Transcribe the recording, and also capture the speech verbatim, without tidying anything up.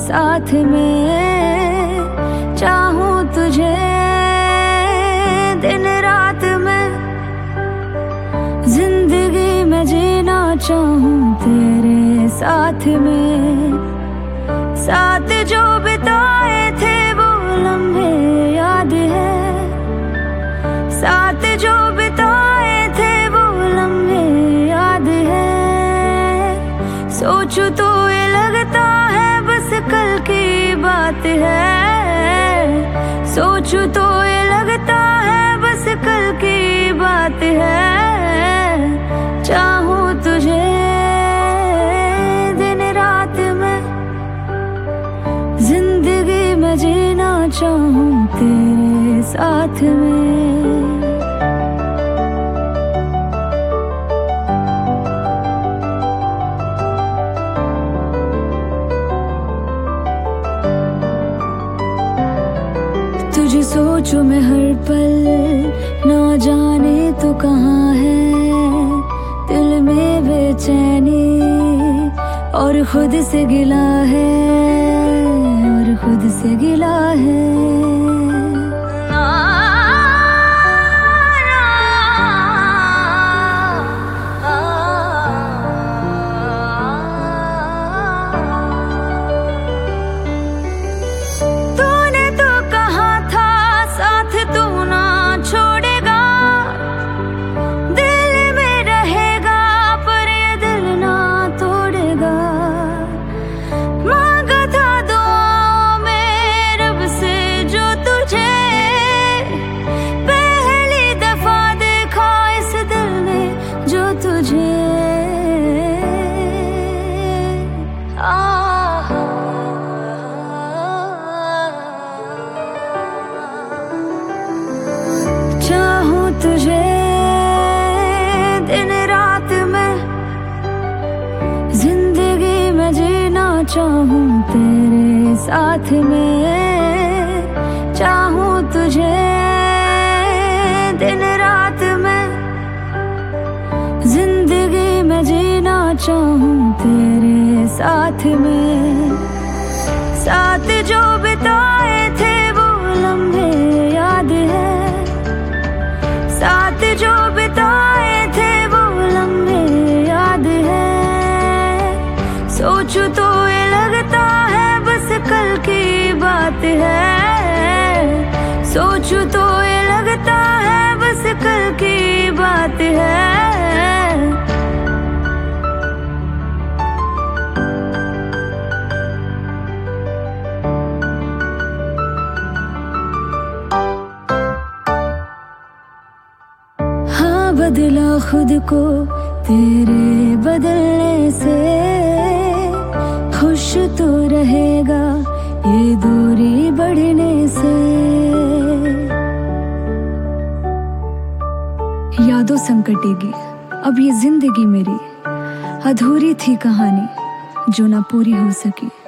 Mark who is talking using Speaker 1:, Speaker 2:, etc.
Speaker 1: साथ में। चाहूं तुझे दिन रात में, जिंदगी में जीना चाहूं तेरे साथ में। साथ जो बिताए थे वो लम्हे याद है, साथ जो बिताए थे वो लम्हे याद है। सोचूं तो ये लगता है बस कल की बात है, सोचूं तो ये लगता है बस कल की बात है। चाहूं तुझे दिन रात में, जिंदगी में जीना चाहूं तेरे साथ में। तुझे सोचूं मैं हर पल, ना जाने तो कहाँ है दिल में बेचैनी। और खुद से गिला है, और खुद से गिला है। चाहूं तुझे दिन रात में, जिंदगी में जीना चाहूं तेरे साथ में। चाहूं तुझे दिन रात में, जिंदगी में जीना चाहूं तेरे साथ में। साथ जो बिताए थे वो लम्हे याद है, साथ जो बिताए थे वो लम्हे याद है। सोचूं तो ये लगता है बस कल की बात है, सोचूं तो ये लगता है बस कल की बात है। बदला खुद को तेरे बदलने से, खुश तो रहेगा ये दूरी बढ़ने से। यादों संग कटेगी अब ये जिंदगी मेरी, अधूरी थी कहानी जो ना पूरी हो सकी।